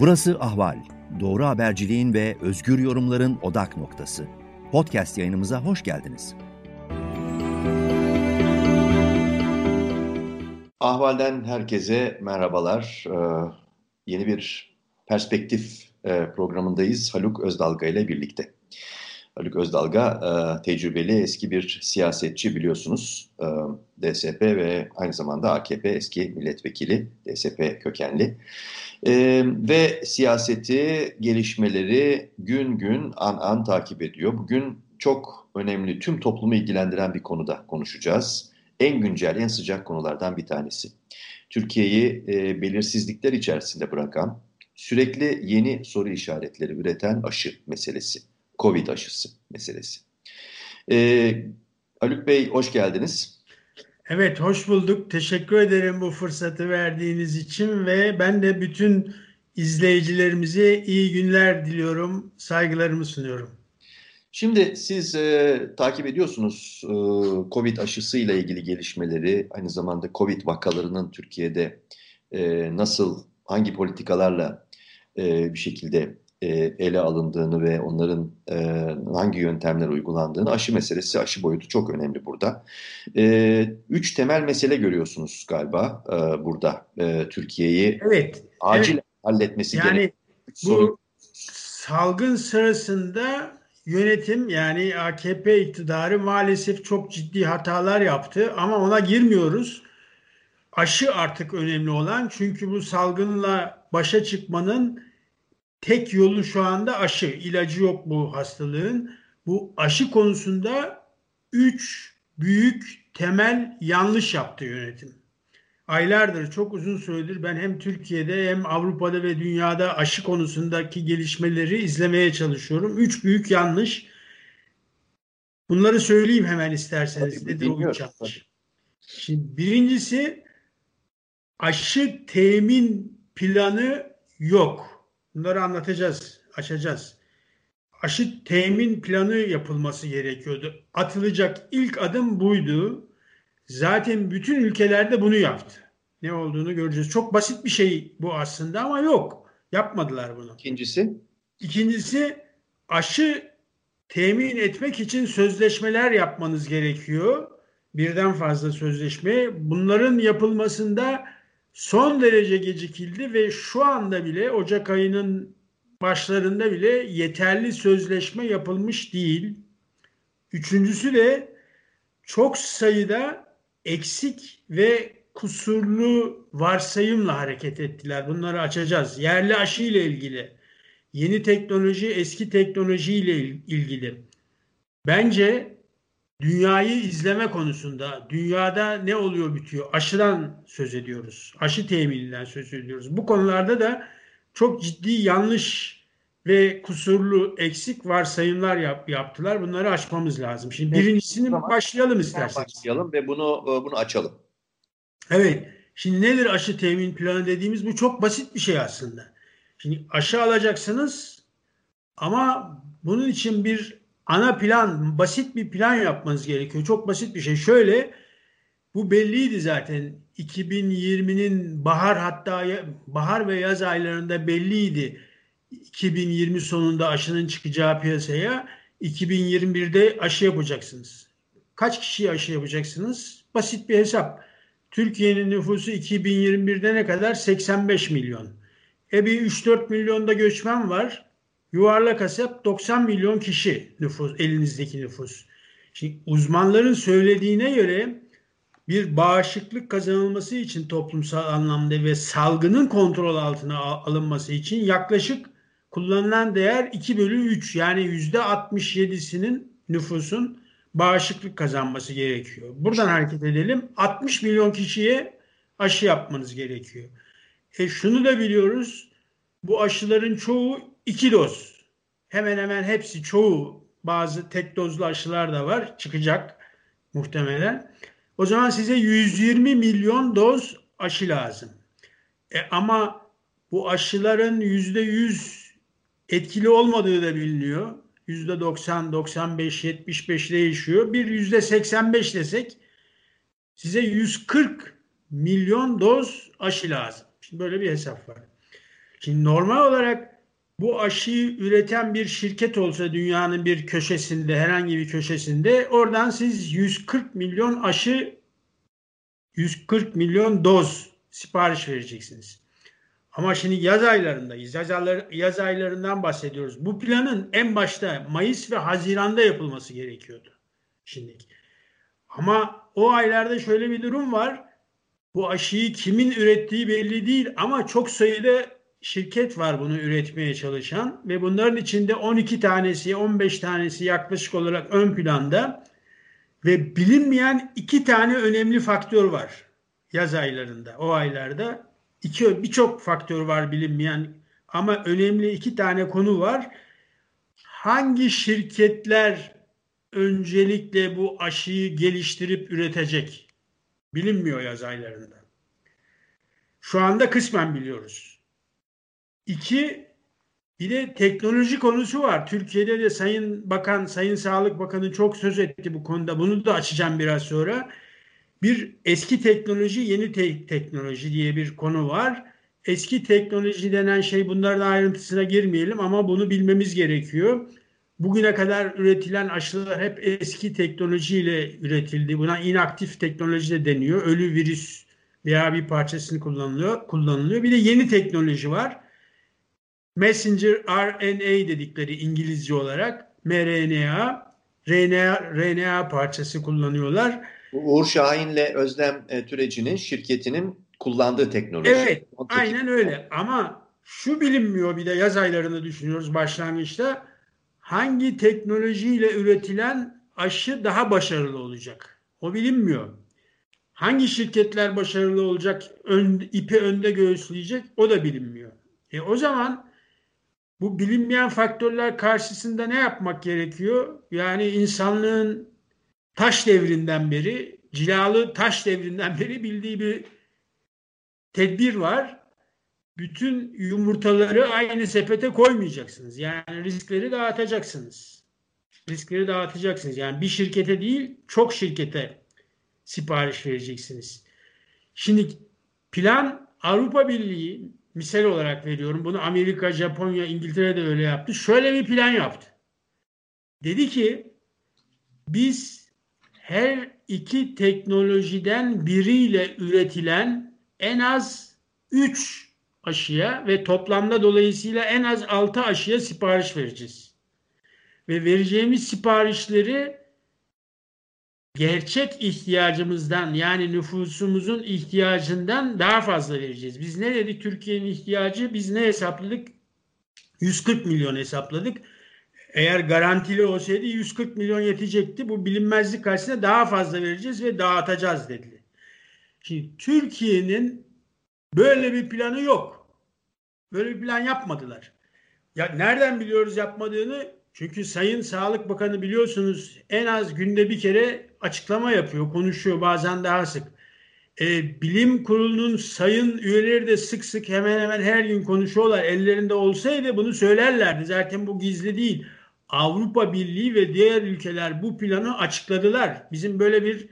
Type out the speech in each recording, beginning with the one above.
Burası Ahval. Doğru haberciliğin ve özgür yorumların odak noktası. Podcast yayınımıza hoş geldiniz. Ahval'den herkese merhabalar. Yeni bir perspektif programındayız Haluk Özdalga ile birlikte. Haluk Özdalga tecrübeli eski bir siyasetçi biliyorsunuz. DSP ve aynı zamanda AKP eski milletvekili, DSP kökenli. Ve siyaseti, gelişmeleri gün gün an takip ediyor. Bugün çok önemli, tüm toplumu ilgilendiren bir konuda konuşacağız. En güncel, en sıcak konulardan bir tanesi. Türkiye'yi belirsizlikler içerisinde bırakan, sürekli yeni soru işaretleri üreten aşı meselesi. Covid aşısı meselesi. Haluk Bey hoş geldiniz. Evet, hoş bulduk. Teşekkür ederim bu fırsatı verdiğiniz için ve ben de bütün izleyicilerimize iyi günler diliyorum, saygılarımı sunuyorum. Şimdi siz takip ediyorsunuz Covid aşısıyla ilgili gelişmeleri, aynı zamanda Covid vakalarının Türkiye'de nasıl, hangi politikalarla bir şekilde ele alındığını ve onların hangi yöntemler uygulandığını, aşı meselesi, aşı boyutu çok önemli burada. 3 temel mesele görüyorsunuz galiba burada Türkiye'yi acil halletmesi gereken. Bu salgın sırasında yönetim, yani AKP iktidarı maalesef çok ciddi hatalar yaptı ama ona girmiyoruz. Aşı artık önemli olan, çünkü bu salgınla başa çıkmanın tek yolu şu anda aşı. İlacı yok bu hastalığın. Bu aşı konusunda 3 büyük temel yanlış yaptı yönetim. Aylardır, çok uzun süredir ben hem Türkiye'de hem Avrupa'da ve dünyada aşı konusundaki gelişmeleri izlemeye çalışıyorum. 3 büyük yanlış. Bunları söyleyeyim hemen isterseniz. Nedir o 3 yanlış? Şimdi birincisi, aşı temin planı yok. Bunları anlatacağız, açacağız. Aşı temin planı yapılması gerekiyordu. Atılacak ilk adım buydu. Zaten bütün ülkelerde bunu yaptı. Ne olduğunu göreceğiz. Çok basit bir şey bu aslında ama yok. Yapmadılar bunu. İkincisi, aşı temin etmek için sözleşmeler yapmanız gerekiyor. Birden fazla sözleşme. Bunların yapılmasında son derece gecikildi ve şu anda bile Ocak ayının başlarında bile yeterli sözleşme yapılmış değil. Üçüncüsü de çok sayıda eksik ve kusurlu varsayımla hareket ettiler. Bunları açacağız. Yerli aşı ile ilgili, yeni teknoloji, eski teknoloji ile ilgili. Bence dünyayı izleme konusunda, dünyada ne oluyor bitiyor, aşıdan söz ediyoruz. Aşı temininden söz ediyoruz. Bu konularda da çok ciddi yanlış ve kusurlu, eksik varsayımlar yaptılar. Bunları açmamız lazım. Şimdi birincisini başlayalım isterseniz. Başlayalım ve bunu açalım. Evet. Şimdi nedir aşı temin planı dediğimiz? Bu çok basit bir şey aslında. Şimdi aşı alacaksınız ama bunun için bir ana plan, basit bir plan yapmanız gerekiyor. Çok basit bir şey. Şöyle, bu belliydi zaten. 2020'nin hatta bahar ve yaz aylarında belliydi. 2020 sonunda aşının çıkacağı piyasaya. 2021'de aşı yapacaksınız. Kaç kişiye aşı yapacaksınız? Basit bir hesap. Türkiye'nin nüfusu 2021'de ne kadar? 85 milyon. Bir 3-4 milyonda göçmen var. Yuvarlak hesap 90 milyon kişi nüfus, elinizdeki nüfus. Şimdi uzmanların söylediğine göre bir bağışıklık kazanılması için toplumsal anlamda ve salgının kontrol altına alınması için yaklaşık kullanılan değer 2/3, yani %67'sinin nüfusun bağışıklık kazanması gerekiyor. Buradan hareket edelim. 60 milyon kişiye aşı yapmanız gerekiyor. Şunu da biliyoruz. Bu aşıların çoğu 2 doz. Hemen hemen hepsi, çoğu, bazı tek dozlu aşılar da var. Çıkacak muhtemelen. O zaman size 120 milyon doz aşı lazım. Ama bu aşıların %100 etkili olmadığı da biliniyor. %90, 95, 75 değişiyor. Bir %85 desek size 140 milyon doz aşı lazım. Şimdi böyle bir hesap var. Şimdi normal olarak bu aşıyı üreten bir şirket olsa dünyanın bir köşesinde, herhangi bir köşesinde, oradan siz 140 milyon aşı, 140 milyon doz sipariş vereceksiniz. Ama şimdi yaz aylarındayız. Yaz aylarından bahsediyoruz. Bu planın en başta Mayıs ve Haziran'da yapılması gerekiyordu. Şimdi. Ama o aylarda şöyle bir durum var. Bu aşıyı kimin ürettiği belli değil ama çok sayıda şirket var bunu üretmeye çalışan ve bunların içinde 12 tanesi, 15 tanesi yaklaşık olarak ön planda ve bilinmeyen 2 tane önemli faktör var yaz aylarında, o aylarda. Birçok faktör var bilinmeyen ama önemli 2 tane konu var. Hangi şirketler öncelikle bu aşıyı geliştirip üretecek? Bilinmiyor yaz aylarında. Şu anda kısmen biliyoruz. 2, bir de teknoloji konusu var. Türkiye'de de Sayın Bakan, Sayın Sağlık Bakanı çok söz etti bu konuda. Bunu da açacağım biraz sonra. Bir eski teknoloji, yeni teknoloji diye bir konu var. Eski teknoloji denen şey, bunların ayrıntısına girmeyelim ama bunu bilmemiz gerekiyor. Bugüne kadar üretilen aşılar hep eski teknolojiyle üretildi. Buna inaktif teknoloji de deniyor. Ölü virüs veya bir parçasını kullanılıyor. Bir de yeni teknoloji var. Messenger RNA dedikleri İngilizce olarak mRNA, RNA parçası kullanıyorlar. Uğur Şahin'le Özlem Türeci'nin şirketinin kullandığı teknoloji. Evet, aynen öyle. Ama şu bilinmiyor, bir de yaz aylarını düşünüyoruz başlangıçta. Hangi teknolojiyle üretilen aşı daha başarılı olacak? O bilinmiyor. Hangi şirketler başarılı olacak, ipi önde göğüsleyecek, o da bilinmiyor. O zaman bu bilinmeyen faktörler karşısında ne yapmak gerekiyor? Yani insanlığın taş devrinden beri, cilalı taş devrinden beri bildiği bir tedbir var. Bütün yumurtaları aynı sepete koymayacaksınız. Yani riskleri dağıtacaksınız. Riskleri dağıtacaksınız. Yani bir şirkete değil, çok şirkete sipariş vereceksiniz. Şimdi plan, Avrupa Birliği misal olarak veriyorum. Bunu Amerika, Japonya, İngiltere de öyle yaptı. Şöyle bir plan yaptı. Dedi ki biz her iki teknolojiden biriyle üretilen en az 3 aşıya ve toplamda dolayısıyla en az 6 aşıya sipariş vereceğiz. Ve vereceğimiz siparişleri gerçek ihtiyacımızdan, yani nüfusumuzun ihtiyacından daha fazla vereceğiz. Biz ne dedik? Türkiye'nin ihtiyacı, biz ne hesapladık? 140 milyon hesapladık. Eğer garantili olsaydı 140 milyon yetecekti. Bu bilinmezlik karşısında daha fazla vereceğiz ve dağıtacağız dedi. Şimdi Türkiye'nin böyle bir planı yok. Böyle bir plan yapmadılar. Ya nereden biliyoruz yapmadığını? Çünkü Sayın Sağlık Bakanı biliyorsunuz en az günde bir kere açıklama yapıyor, konuşuyor, bazen daha sık. Bilim kurulunun sayın üyeleri de sık sık hemen hemen her gün konuşuyorlar. Ellerinde olsaydı bunu söylerlerdi. Zaten bu gizli değil. Avrupa Birliği ve diğer ülkeler bu planı açıkladılar. Bizim böyle bir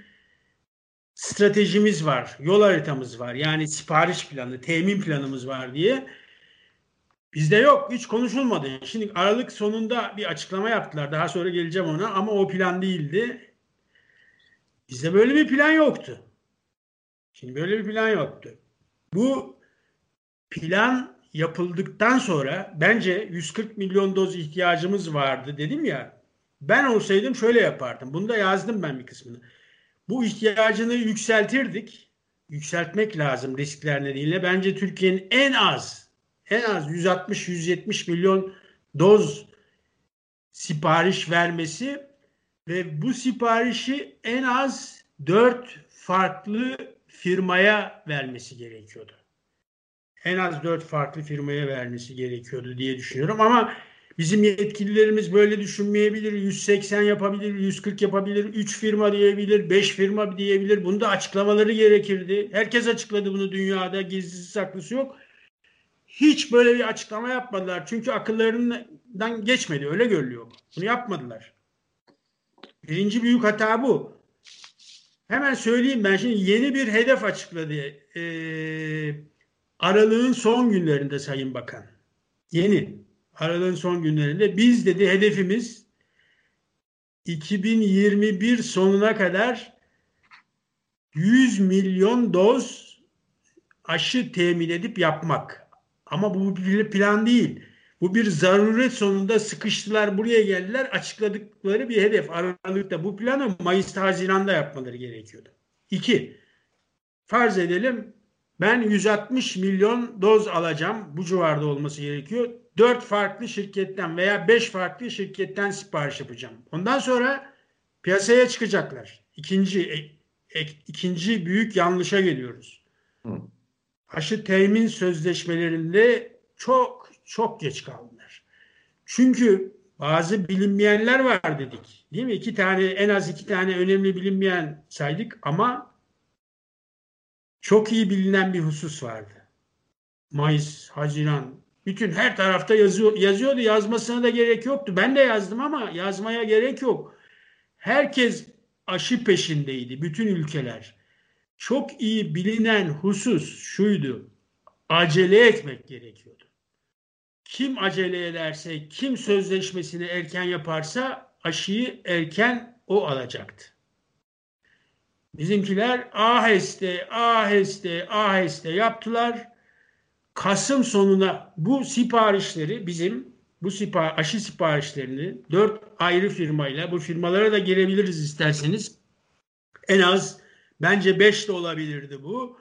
stratejimiz var, yol haritamız var. Yani sipariş planı, temin planımız var diye. Bizde yok, hiç konuşulmadı. Şimdi Aralık sonunda bir açıklama yaptılar. Daha sonra geleceğim ona ama o plan değildi. Bizde böyle bir plan yoktu. Şimdi böyle bir plan yoktu. Bu plan yapıldıktan sonra bence 140 milyon doz ihtiyacımız vardı dedim ya. Ben olsaydım şöyle yapardım. Bunu da yazdım ben bir kısmını. Bu ihtiyacını yükseltirdik. Yükseltmek lazım riskler nedeniyle. Bence Türkiye'nin en az 160-170 milyon doz sipariş vermesi ve bu siparişi en az 4 farklı firmaya vermesi gerekiyordu. En az 4 farklı firmaya vermesi gerekiyordu diye düşünüyorum ama bizim yetkililerimiz böyle düşünmeyebilir. 180 yapabilir, 140 yapabilir, 3 firma diyebilir, 5 firma diyebilir. Bunu da açıklamaları gerekirdi. Herkes açıkladı bunu dünyada. Gizlisi saklısı yok. Hiç böyle bir açıklama yapmadılar. Çünkü akıllarından geçmedi. Öyle görülüyor. Bunu yapmadılar. Birinci büyük hata bu. Hemen söyleyeyim ben şimdi yeni bir hedef açıkladı. aralığın son günlerinde Sayın Bakan. Yeni. Aralığın son günlerinde biz dedi hedefimiz 2021 sonuna kadar 100 milyon doz aşı temin edip yapmak. Ama bu bir plan değil. Bu bir zaruret sonunda sıkıştılar, buraya geldiler, açıkladıkları bir hedef. Aralıkta bu planı Mayıs'ta, Haziran'da yapmaları gerekiyordu. 2. Farz edelim ben 160 milyon doz alacağım. Bu civarda olması gerekiyor. 4 farklı şirketten veya 5 farklı şirketten sipariş yapacağım. Ondan sonra piyasaya çıkacaklar. İkinci büyük yanlışa geliyoruz. Aşı temin sözleşmelerinde çok geç kaldılar. Çünkü bazı bilinmeyenler var dedik. Değil mi? En az iki tane önemli bilinmeyen saydık ama çok iyi bilinen bir husus vardı. Mayıs, Haziran, bütün her tarafta yazıyordu. Yazmasına da gerek yoktu. Ben de yazdım ama yazmaya gerek yok. Herkes aşı peşindeydi. Bütün ülkeler. Çok iyi bilinen husus şuydu. Acele etmek gerekiyordu. Kim acele ederse, kim sözleşmesini erken yaparsa aşıyı erken o alacaktı. Bizimkiler aheste yaptılar. Kasım sonuna bu siparişleri aşı siparişlerini 4 ayrı firmayla, bu firmalara da gelebiliriz isterseniz. En az bence 5 de olabilirdi bu.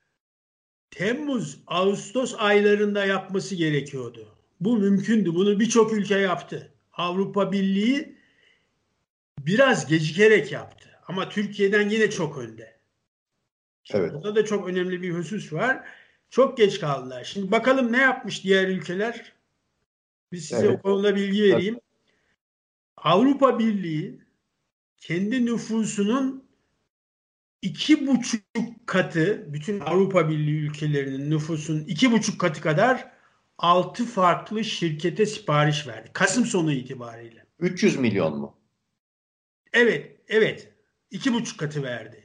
Temmuz, Ağustos aylarında yapması gerekiyordu. Bu mümkündü. Bunu birçok ülke yaptı. Avrupa Birliği biraz gecikerek yaptı. Ama Türkiye'den yine çok önde. Evet. Burada da çok önemli bir husus var. Çok geç kaldılar. Şimdi bakalım ne yapmış diğer ülkeler? Biz size o konuda bilgi vereyim. Avrupa Birliği kendi nüfusunun 2,5 katı, bütün Avrupa Birliği ülkelerinin nüfusunun 2,5 katı kadar 6 farklı şirkete sipariş verdi. Kasım sonu itibariyle. 300 milyon mu? Evet. 2,5 katı verdi.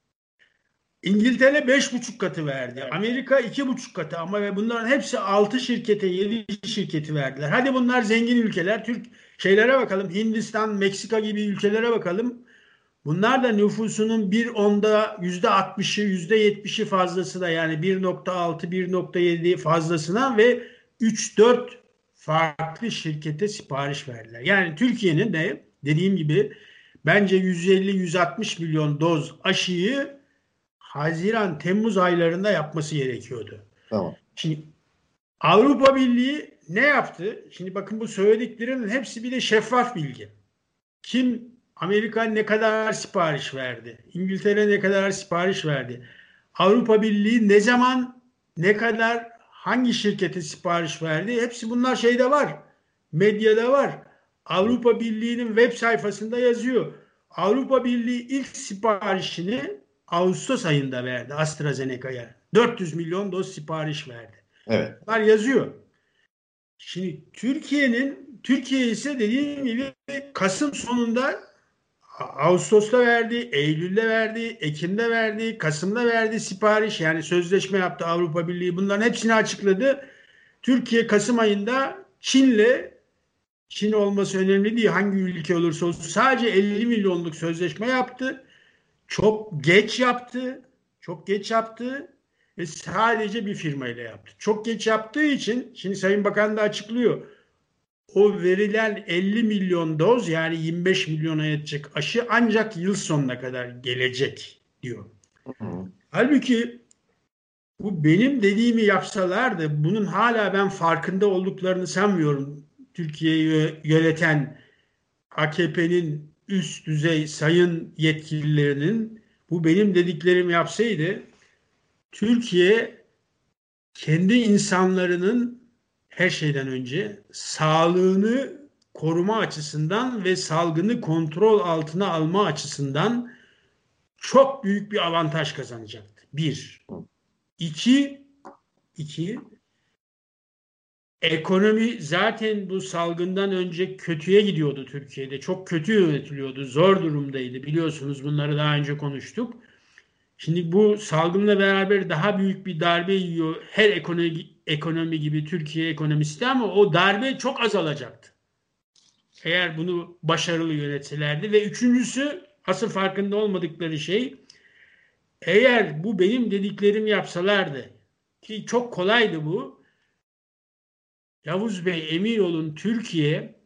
İngiltere 5,5 katı verdi. Amerika 2,5 katı ama bunların hepsi 6 şirkete, 7 şirketi verdiler. Hadi bunlar zengin ülkeler. Şeylere bakalım. Hindistan, Meksika gibi ülkelere bakalım. Bunlar da nüfusunun %60'ı, %70'i fazlasına, yani 1,6, 1,7 fazlasına ve 3-4 farklı şirkete sipariş verdiler. Yani Türkiye'nin de dediğim gibi bence 150-160 milyon doz aşıyı Haziran, Temmuz aylarında yapması gerekiyordu. Tamam. Şimdi Avrupa Birliği ne yaptı? Şimdi bakın, bu söylediklerinin hepsi bir de şeffaf bilgi. Amerika ne kadar sipariş verdi? İngiltere ne kadar sipariş verdi? Avrupa Birliği ne zaman, ne kadar, hangi şirkete sipariş verdi? Hepsi bunlar şeyde var. Medyada var. Avrupa Birliği'nin web sayfasında yazıyor. Avrupa Birliği ilk siparişini Ağustos ayında verdi AstraZeneca'ya. 400 milyon doz sipariş verdi. Evet. Bunlar yazıyor. Şimdi Türkiye ise dediğim gibi Kasım sonunda, Ağustos'ta verdi, Eylül'de verdi, Ekim'de verdi, Kasım'da verdi sipariş. Yani sözleşme yaptı Avrupa Birliği. Bunların hepsini açıkladı. Türkiye Kasım ayında Çin olması önemli değil, hangi ülke olursa olsun, sadece 50 milyonluk sözleşme yaptı. Çok geç yaptı ve sadece bir firmayla yaptı. Çok geç yaptığı için şimdi Sayın Bakan da açıklıyor. O verilen 50 milyon doz, yani 25 milyona yetecek aşı ancak yıl sonuna kadar gelecek diyor. Halbuki bu benim dediğimi yapsalardı, bunun hala ben farkında olduklarını sanmıyorum. Türkiye'yi yöneten AKP'nin üst düzey sayın yetkililerinin bu benim dediklerimi yapsaydı, Türkiye kendi insanlarının her şeyden önce sağlığını koruma açısından ve salgını kontrol altına alma açısından çok büyük bir avantaj kazanacaktı. 1. 2. Ekonomi zaten bu salgından önce kötüye gidiyordu Türkiye'de. Çok kötü yönetiliyordu. Zor durumdaydı. Biliyorsunuz, bunları daha önce konuştuk. Şimdi bu salgınla beraber daha büyük bir darbe yiyor her ekonomi gibi Türkiye ekonomisi de, ama o darbe çok azalacaktı eğer bunu başarılı yönetselerdi. Ve üçüncüsü, asıl farkında olmadıkları şey, eğer bu benim dediklerimi yapsalardı, ki çok kolaydı bu, Yavuz Bey emin olun, Türkiye,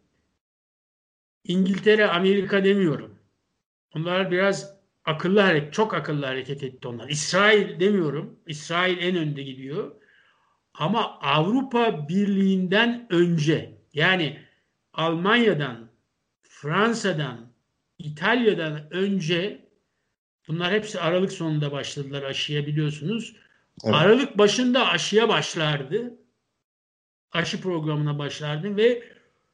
İngiltere, Amerika demiyorum. Onlar biraz çok akıllı hareket etti onlar. İsrail demiyorum. İsrail en önde gidiyor. Ama Avrupa Birliği'nden önce, yani Almanya'dan, Fransa'dan, İtalya'dan önce, bunlar hepsi Aralık sonunda başladılar aşıya, biliyorsunuz. Evet. Aralık başında aşıya başlardı. Aşı programına başlardı ve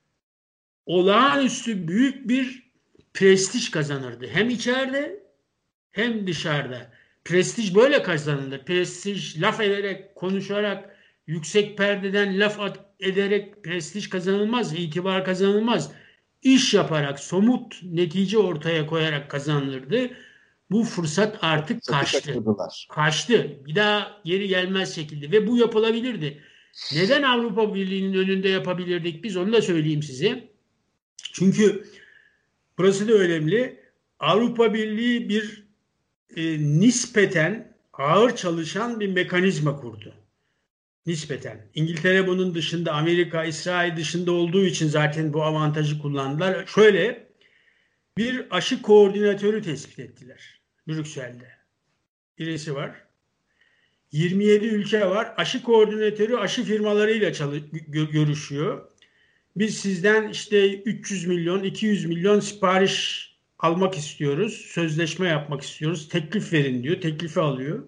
olağanüstü büyük bir prestij kazanırdı. Hem içeride hem dışarıda. Prestij böyle kazanılır. Prestij laf ederek, konuşarak, yüksek perdeden ederek prestij kazanılmaz, itibar kazanılmaz. İş yaparak, somut netice ortaya koyarak kazanılırdı. Bu fırsat artık Fırsatı kaçtı. kaçırdılar. Kaçtı. Bir daha geri gelmez şekilde. Ve bu yapılabilirdi. Neden Avrupa Birliği'nin önünde yapabilirdik biz, onu da söyleyeyim size. Çünkü burası da önemli. Avrupa Birliği bir nispeten ağır çalışan bir mekanizma kurdu. Nispeten. İngiltere bunun dışında, Amerika, İsrail dışında olduğu için zaten bu avantajı kullandılar. Şöyle bir aşı koordinatörü tespit ettiler Brüksel'de. Birisi var. 27 ülke var. Aşı koordinatörü aşı firmalarıyla görüşüyor. Biz sizden işte 300 milyon, 200 milyon sipariş almak istiyoruz. Sözleşme yapmak istiyoruz. Teklif verin diyor. Teklifi alıyor.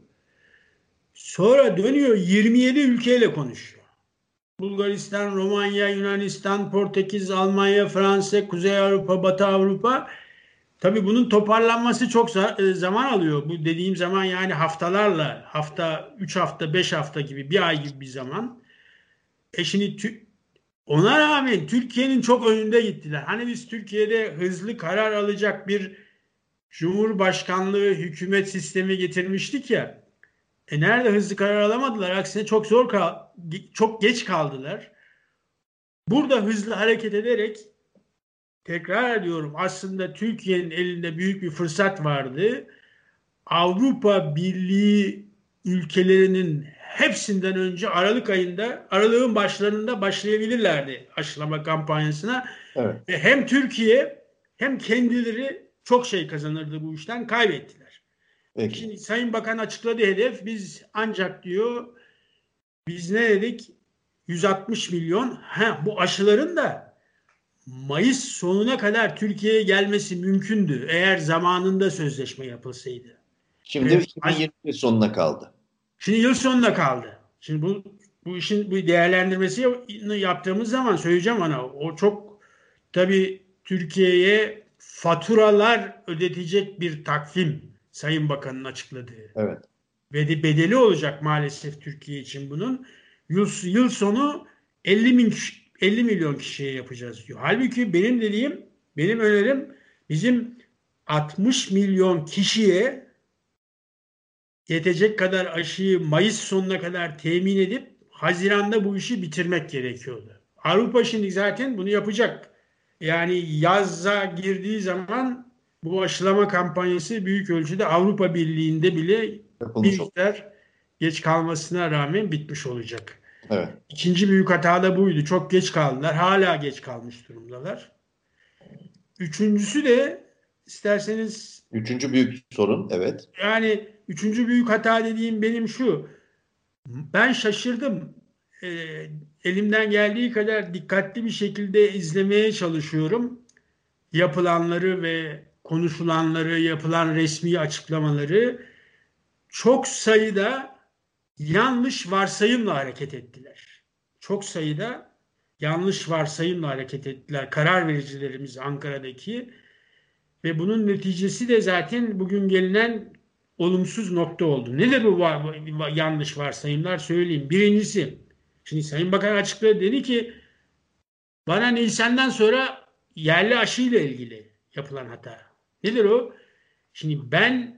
Sonra dönüyor 27 ülkeyle konuşuyor. Bulgaristan, Romanya, Yunanistan, Portekiz, Almanya, Fransa, Kuzey Avrupa, Batı Avrupa. Tabii bunun toparlanması çok zaman alıyor. Bu dediğim zaman yani haftalarla, 3 hafta, 5 hafta gibi, bir ay gibi bir zaman. Şimdi ona rağmen Türkiye'nin çok önünde gittiler. Hani biz Türkiye'de hızlı karar alacak bir Cumhurbaşkanlığı hükümet sistemi getirmiştik ya. Nerede hızlı karar alamadılar? Aksine çok geç kaldılar. Burada hızlı hareket ederek, tekrar ediyorum, aslında Türkiye'nin elinde büyük bir fırsat vardı. Avrupa Birliği ülkelerinin hepsinden önce Aralık'ın başlarında başlayabilirlerdi aşılama kampanyasına. Evet. Ve hem Türkiye hem kendileri çok şey kazanırdı bu işten, kaybettiler. Peki. Şimdi Sayın Bakan açıkladı hedef. Biz ancak diyor, biz ne dedik? 160 milyon. Bu aşıların da Mayıs sonuna kadar Türkiye'ye gelmesi mümkündü eğer zamanında sözleşme yapılsaydı. Şimdi 2020 sonuna kaldı. Şimdi yıl sonuna kaldı. Şimdi bu işin bu değerlendirmesini yaptığımız zaman söyleyeceğim ona. O çok tabii Türkiye'ye faturalar ödetecek bir takvim, Sayın Bakan'ın açıkladığı. Evet. Ve de bedeli olacak maalesef Türkiye için bunun. Yıl sonu 50 milyon kişiye yapacağız diyor. Halbuki benim önerim, bizim 60 milyon kişiye yetecek kadar aşıyı Mayıs sonuna kadar temin edip Haziran'da bu işi bitirmek gerekiyordu. Avrupa şimdi zaten bunu yapacak. Yani yaza girdiği zaman bu aşılama kampanyası büyük ölçüde Avrupa Birliği'nde bile bir miktar geç kalmasına rağmen bitmiş olacak. Evet. İkinci büyük hata da buydu. Çok geç kaldılar. Hala geç kalmış durumdalar. Üçüncüsü de isterseniz... Üçüncü büyük sorun, evet. Yani üçüncü büyük hata dediğim benim şu. Ben şaşırdım. Elimden geldiği kadar dikkatli bir şekilde izlemeye çalışıyorum. Yapılanları ve konuşulanları, yapılan resmi açıklamaları. Çok sayıda yanlış varsayımla hareket ettiler. Çok sayıda yanlış varsayımla hareket ettiler karar vericilerimiz Ankara'daki. Ve bunun neticesi de zaten bugün gelinen olumsuz nokta oldu. Nedir bu yanlış varsayımlar, söyleyeyim. Birincisi, şimdi Sayın Bakan açıkladı, dedi ki bana Nisan'dan sonra yerli aşıyla ilgili yapılan hata. Nedir o? Şimdi ben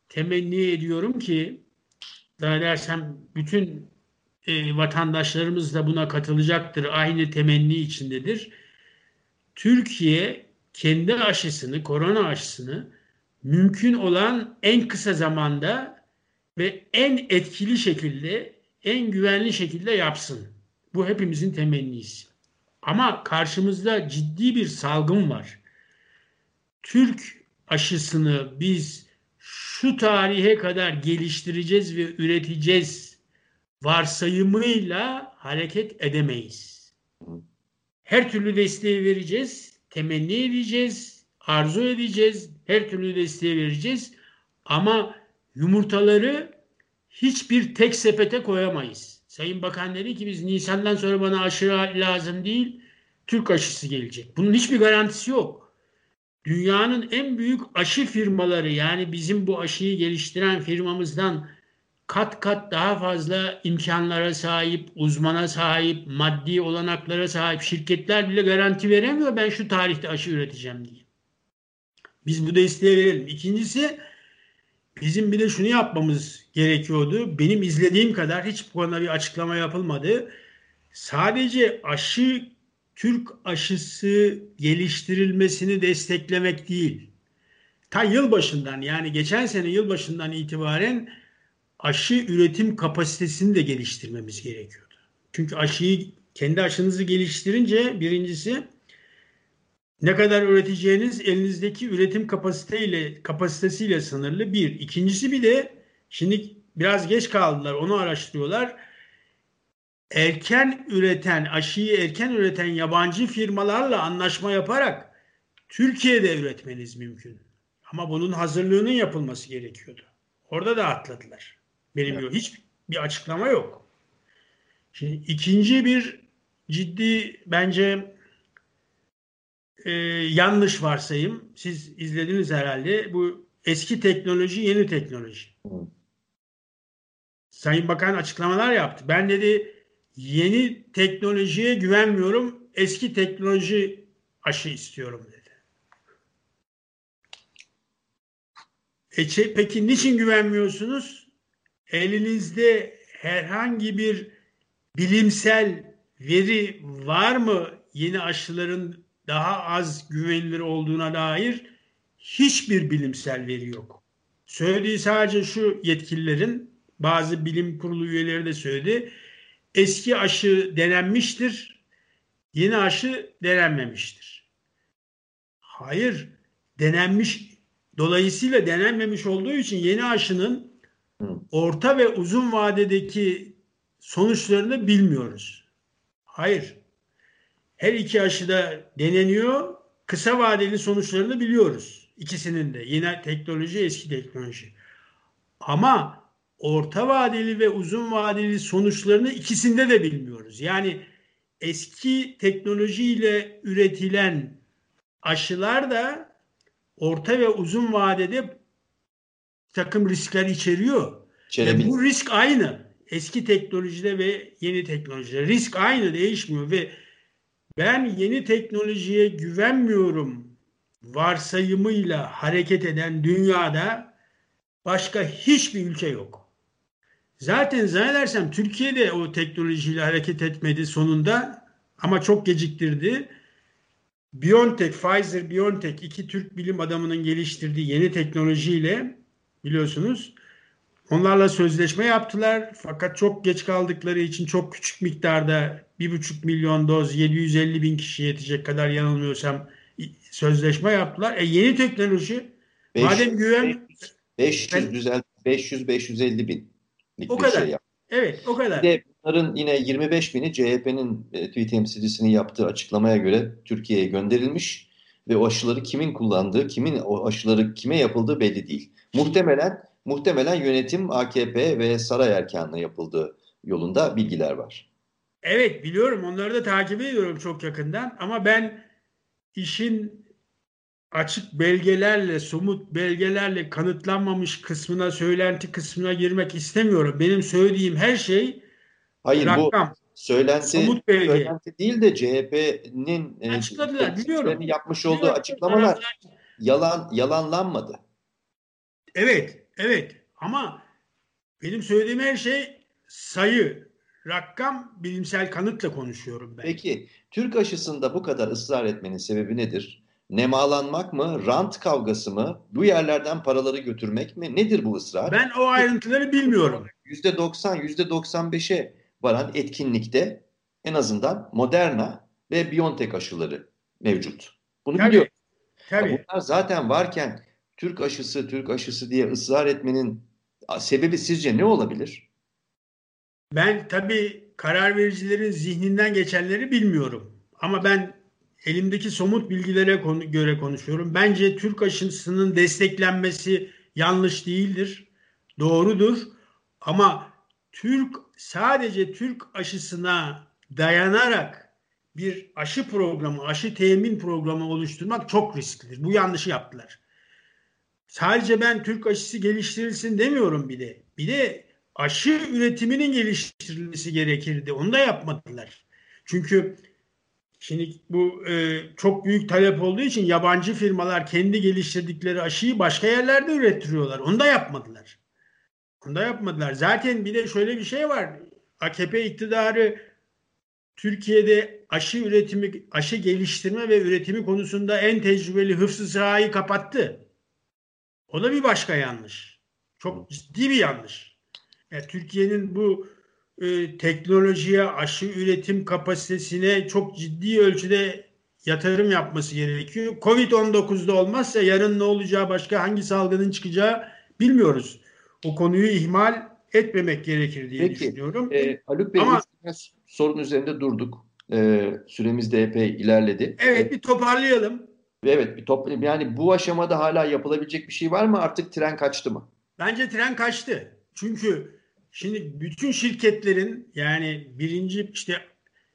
temenni ediyorum ki, zannedersem bütün vatandaşlarımız da buna katılacaktır, aynı temenni içindedir. Türkiye kendi aşısını, korona aşısını mümkün olan en kısa zamanda ve en etkili şekilde, en güvenli şekilde yapsın. Bu hepimizin temennisi. Ama karşımızda ciddi bir salgın var. Türk aşısını biz şu tarihe kadar geliştireceğiz ve üreteceğiz varsayımıyla hareket edemeyiz. Her türlü desteği vereceğiz, temenni edeceğiz, arzu edeceğiz, her türlü desteği vereceğiz. Ama yumurtaları hiçbir tek sepete koyamayız. Sayın Bakan dedi ki biz Nisan'dan sonra bana aşı lazım değil, Türk aşısı gelecek. Bunun hiçbir garantisi yok. Dünyanın en büyük aşı firmaları, yani bizim bu aşıyı geliştiren firmamızdan kat kat daha fazla imkanlara sahip, uzmana sahip, maddi olanaklara sahip şirketler bile garanti veremiyor ben şu tarihte aşı üreteceğim diye. Biz bu desteği verelim. İkincisi, bizim bir de şunu yapmamız gerekiyordu. Benim izlediğim kadar hiç bu konuda bir açıklama yapılmadı. Sadece Türk aşısı geliştirilmesini desteklemek değil. Ta yılbaşından, yani geçen sene yılbaşından itibaren aşı üretim kapasitesini de geliştirmemiz gerekiyordu. Çünkü kendi aşınızı geliştirince birincisi ne kadar üreteceğiniz elinizdeki üretim kapasitesiyle sınırlı bir. İkincisi bir de şimdi biraz geç kaldılar, onu araştırıyorlar. Aşıyı erken üreten yabancı firmalarla anlaşma yaparak Türkiye'de üretmeniz mümkün. Ama bunun hazırlığının yapılması gerekiyordu. Orada da atladılar. Benim yok. Hiçbir açıklama yok. Şimdi ikinci bir ciddi bence yanlış varsayım. Siz izlediniz herhalde. Bu eski teknoloji, yeni teknoloji. Sayın Bakan açıklamalar yaptı. Ben dedi yeni teknolojiye güvenmiyorum. Eski teknoloji aşı istiyorum dedi. Peki niçin güvenmiyorsunuz? Elinizde herhangi bir bilimsel veri var mı yeni aşıların daha az güvenilir olduğuna dair? Hiçbir bilimsel veri yok. Söylediği sadece şu yetkililerin, bazı bilim kurulu üyeleri de söyledi. Eski aşı denenmiştir, yeni aşı denenmemiştir. Hayır, denenmiş. Dolayısıyla denenmemiş olduğu için yeni aşının orta ve uzun vadedeki sonuçlarını bilmiyoruz. Hayır. Her iki aşıda deneniyor. Kısa vadeli sonuçlarını biliyoruz. İkisinin de. Yeni teknoloji, eski teknoloji. Ama orta vadeli ve uzun vadeli sonuçlarını ikisinde de bilmiyoruz. Yani eski teknolojiyle üretilen aşılar da orta ve uzun vadede takım riskler içeriyor. Ve bu risk aynı. Eski teknolojide ve yeni teknolojide. Risk aynı, değişmiyor ve ben yeni teknolojiye güvenmiyorum varsayımıyla hareket eden dünyada başka hiçbir ülke yok. Zaten zannedersem Türkiye'de o teknolojiyle hareket etmedi sonunda ama çok geciktirdi. Pfizer-BioNTech iki Türk bilim adamının geliştirdiği yeni teknolojiyle biliyorsunuz onlarla sözleşme yaptılar. Fakat çok geç kaldıkları için çok küçük miktarda 1,5 milyon doz 750 bin kişiye yetecek kadar yanılmıyorsam sözleşme yaptılar. Yeni teknoloji madem güven 550 bin o kadar. Şey yaptı. Evet, o kadar. Bir de bunların yine 25 bini CHP'nin TÜİ temsilcisinin yaptığı açıklamaya göre Türkiye'ye gönderilmiş ve o aşıları kimin kullandığı, o aşıları kime yapıldığı belli değil. Muhtemelen yönetim AKP ve saray erkanına yapıldığı yolunda bilgiler var. Evet, biliyorum. Onları da takip ediyorum çok yakından. Ama ben işin açık belgelerle, somut belgelerle kanıtlanmamış kısmına, söylenti kısmına girmek istemiyorum. Benim söylediğim her şey rakam. Bu söylenti değil de CHP'nin açıkladılar, biliyorum. Yapmış olduğu açıklamalar yalanlanmadı. Evet. Evet ama benim söylediğim her şey sayı, rakam, bilimsel kanıtla konuşuyorum ben. Peki Türk aşısında bu kadar ısrar etmenin sebebi nedir? Nemalanmak mı, rant kavgası mı, bu yerlerden paraları götürmek mi? Nedir bu ısrar? Ben o ayrıntıları bilmiyorum. %90, %95'e varan etkinlikte en azından Moderna ve BioNTech aşıları mevcut. Bunu biliyorum. Tabii, tabii. Bunlar zaten varken Türk aşısı diye ısrar etmenin sebebi sizce ne olabilir? Ben tabii karar vericilerin zihninden geçenleri bilmiyorum. Ama ben elimdeki somut bilgilere göre konuşuyorum. Bence Türk aşısının desteklenmesi yanlış değildir. Doğrudur. Ama sadece Türk aşısına dayanarak bir aşı programı, aşı temin programı oluşturmak çok risklidir. Bu yanlışı yaptılar. Sadece ben Türk aşısı geliştirilsin demiyorum bir de. Bir de aşı üretiminin geliştirilmesi gerekirdi. Onu da yapmadılar. Çünkü şimdi bu çok büyük talep olduğu için yabancı firmalar kendi geliştirdikleri aşıyı başka yerlerde ürettiriyorlar. Onu da yapmadılar. Onu da yapmadılar. Zaten bir de şöyle bir şey var. AKP iktidarı Türkiye'de aşı üretimi, aşı geliştirme ve üretimi konusunda en tecrübeli hıfzı sahayı kapattı. O da bir başka yanlış. Çok ciddi bir yanlış. Yani Türkiye'nin bu teknolojiye, aşı üretim kapasitesine çok ciddi ölçüde yatırım yapması gerekiyor. Covid-19'da olmazsa yarın ne olacağı, başka hangi salgının çıkacağı bilmiyoruz. O konuyu ihmal etmemek gerekir diye Peki, düşünüyorum. Haluk Bey, Ama üç tane sorun üzerinde durduk. Süremiz de epey ilerledi. evet, bir toparlayalım. Ve evet, bir toplam yani bu aşamada hala yapılabilecek bir şey var mı? Artık tren kaçtı mı? Bence tren kaçtı. Çünkü şimdi bütün şirketlerin, yani birinci işte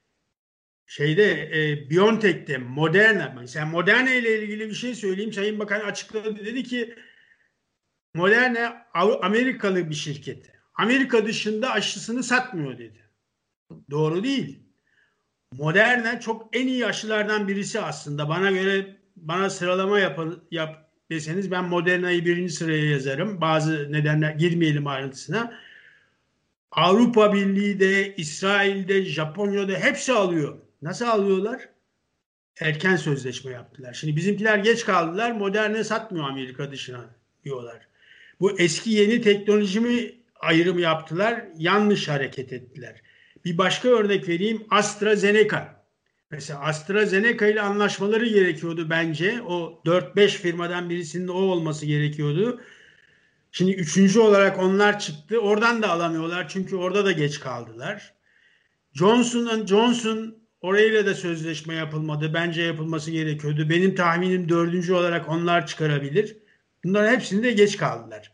BioNTech'te, Moderna, mesela Moderna ile ilgili bir şey söyleyeyim. Sayın Bakan açıkladı, dedi ki Moderna Amerikalı bir şirket. Amerika dışında aşısını satmıyor dedi. Doğru değil. Moderna çok en iyi aşılardan birisi aslında. Bana göre, bana sıralama yap deseniz ben Moderna'yı birinci sıraya yazarım. Bazı nedenler, girmeyelim ayrıntısına. Avrupa Birliği de, İsrail'de, Japonya'da hepsi alıyor. Nasıl alıyorlar? Erken sözleşme yaptılar. Şimdi bizimkiler geç kaldılar. Moderne satmıyor Amerika dışına diyorlar. Bu eski yeni teknoloji mi ayrımı yaptılar? Yanlış hareket ettiler. Bir başka örnek vereyim. AstraZeneca. Mesela AstraZeneca ile anlaşmaları gerekiyordu bence. O 4-5 firmadan birisinin o olması gerekiyordu. Şimdi üçüncü olarak onlar çıktı. Oradan da alamıyorlar çünkü orada da geç kaldılar. Johnson Johnson, orayla da sözleşme yapılmadı. Bence yapılması gerekiyordu. Benim tahminim dördüncü olarak onlar çıkarabilir. Bunların hepsinde geç kaldılar.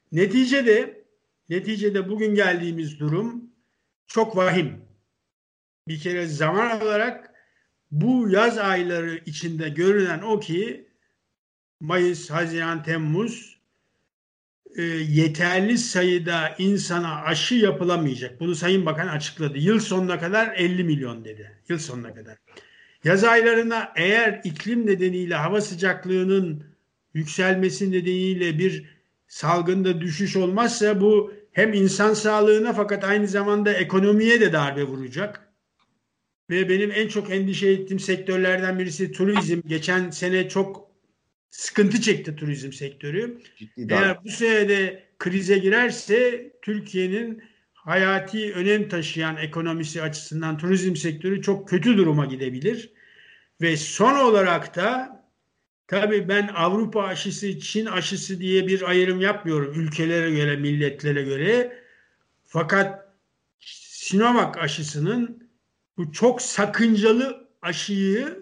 Neticede bugün geldiğimiz durum çok vahim. Bir kere zaman olarak bu yaz ayları içinde görülen o ki Mayıs, Haziran, Temmuz yeterli sayıda insana aşı yapılamayacak. Bunu Sayın Bakan açıkladı. Yıl sonuna kadar 50 milyon dedi. Yıl sonuna kadar. Yaz aylarına eğer iklim nedeniyle, hava sıcaklığının yükselmesi nedeniyle bir salgında düşüş olmazsa bu hem insan sağlığına fakat aynı zamanda ekonomiye de darbe vuracak. Ve benim en çok endişe ettiğim sektörlerden birisi turizm. Geçen sene çok sıkıntı çekti turizm sektörü. Ciddi darbe. Eğer bu sene de krize girerse Türkiye'nin hayati önem taşıyan ekonomisi açısından turizm sektörü çok kötü duruma gidebilir. Ve son olarak da tabii ben Avrupa aşısı, Çin aşısı diye bir ayrım yapmıyorum ülkelere göre, milletlere göre. Fakat Sinovac aşısının, bu çok sakıncalı aşıyı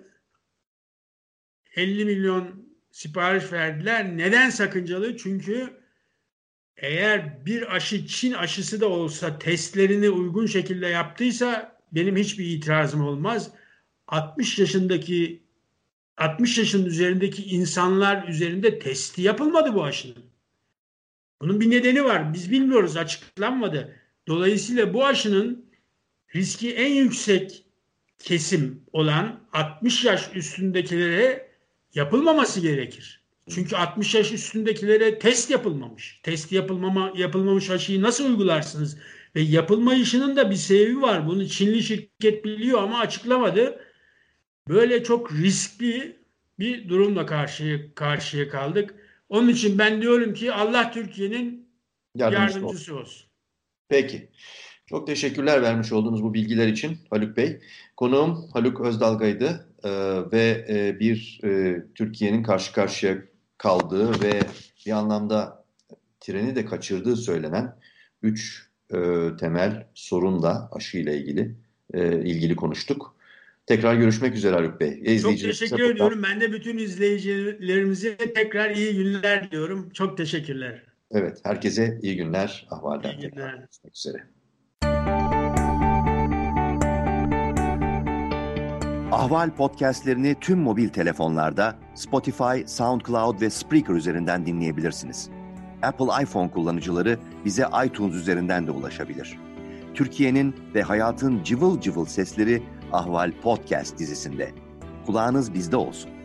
50 milyon sipariş verdiler. Neden sakıncalı? Çünkü eğer bir aşı Çin aşısı da olsa, testlerini uygun şekilde yaptıysa benim hiçbir itirazım olmaz. 60 yaşındaki 60 yaşın üzerindeki insanlar üzerinde testi yapılmadı bu aşının. Bunun bir nedeni var. Biz bilmiyoruz, açıklanmadı. Dolayısıyla bu aşının riski en yüksek kesim olan 60 yaş üstündekilere yapılmaması gerekir. Çünkü 60 yaş üstündekilere test yapılmamış. Test yapılmamış aşıyı nasıl uygularsınız? Ve yapılmayışının da bir sebebi var. Bunu Çinli şirket biliyor ama açıklamadı. Böyle çok riskli bir durumla karşıya kaldık. Onun için ben diyorum ki Allah Türkiye'nin Yardımcısı olsun. yardımcısı olsun. Peki. Çok teşekkürler vermiş olduğunuz bu bilgiler için Haluk Bey. Konuğum Haluk Özdalga'ydı ve Türkiye'nin karşı karşıya kaldığı ve bir anlamda treni de kaçırdığı söylenen 3 temel sorunla aşıyla ilgili konuştuk. Tekrar görüşmek üzere Haluk Bey. Çok teşekkür ediyorum. Ben de bütün izleyicilerimize tekrar iyi günler diyorum. Çok teşekkürler. Evet, herkese iyi günler. Ahval'den İyi günler. tekrar görüşmek üzere. Ahval podcastlerini tüm mobil telefonlarda Spotify, SoundCloud ve Spreaker üzerinden dinleyebilirsiniz. Apple iPhone kullanıcıları bize iTunes üzerinden de ulaşabilir. Türkiye'nin ve hayatın cıvıl cıvıl sesleri Ahval Podcast dizisinde. Kulağınız bizde olsun.